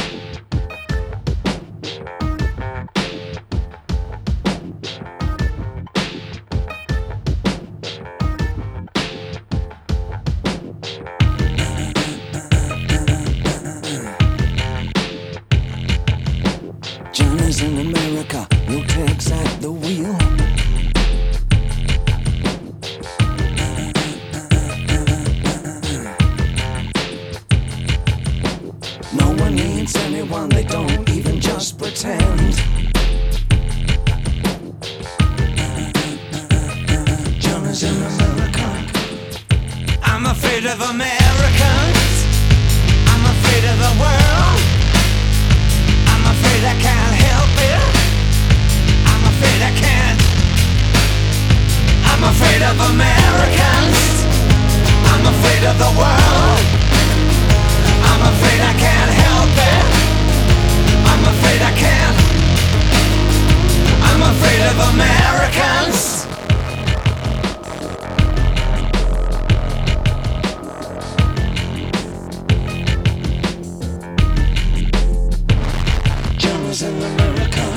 Johnny's in America, no takes at the wheel. No one needs anyone, they don't even just pretend. Johnny's in America. I'm afraid of Americans. I'm afraid of the world. I'm afraid I can't help it. I'm afraid I can't. I'm afraid of Americans. I'm afraid of the world. I'm afraid I can't help it. I'm afraid I can't. I'm afraid of Americans. Johnny's in America.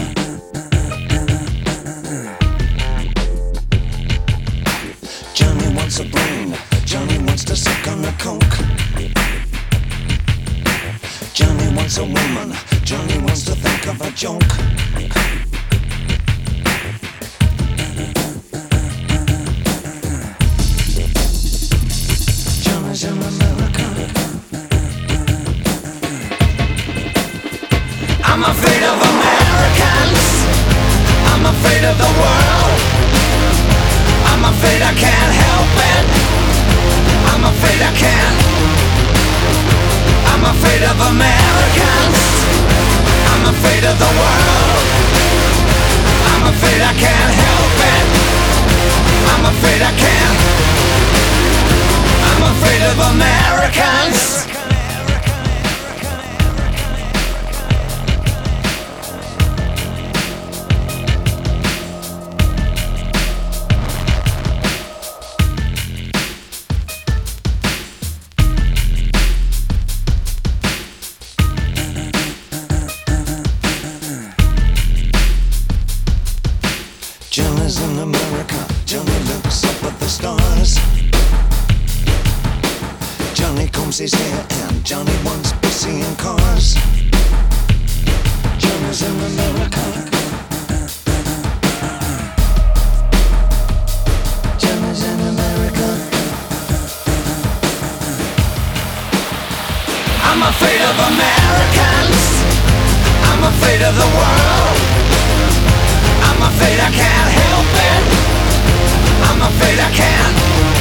Johnny wants a brain. Johnny wants to suck on the coke. Johnny wants a woman. Johnny wants to think of a joke. Johnny's in America. I'm afraid of Americans. I'm afraid of the world. I'm afraid I can't help it. I'm afraid I can't. I'm afraid of Americans. I'm afraid of the world. I'm afraid I can't help it. I'm afraid I can't. I'm afraid of Americans. Johnny's in America. Johnny looks up at the stars. Johnny combs his hair and Johnny wants to see in cars. Johnny's in America. Johnny's in America. I'm afraid of Americans. I'm afraid of the world. I'm afraid I can't help it. I'm afraid I can't.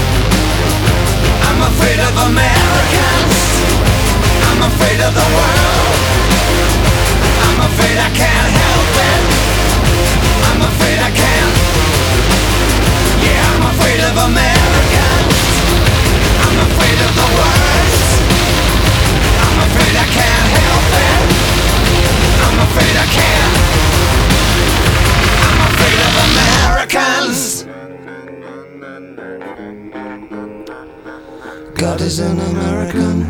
I'm afraid of Americans. I'm afraid of the world. I'm afraid I can't help it. I'm afraid I can't. Yeah, I'm afraid of Americans. I'm afraid of the worst. I'm afraid I can't help it. I'm afraid I can't. I'm afraid of Americans. God is an American.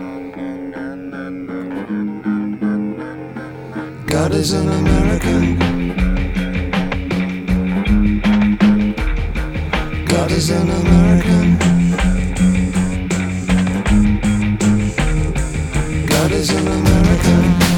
God is an American. God is an American. God is an American.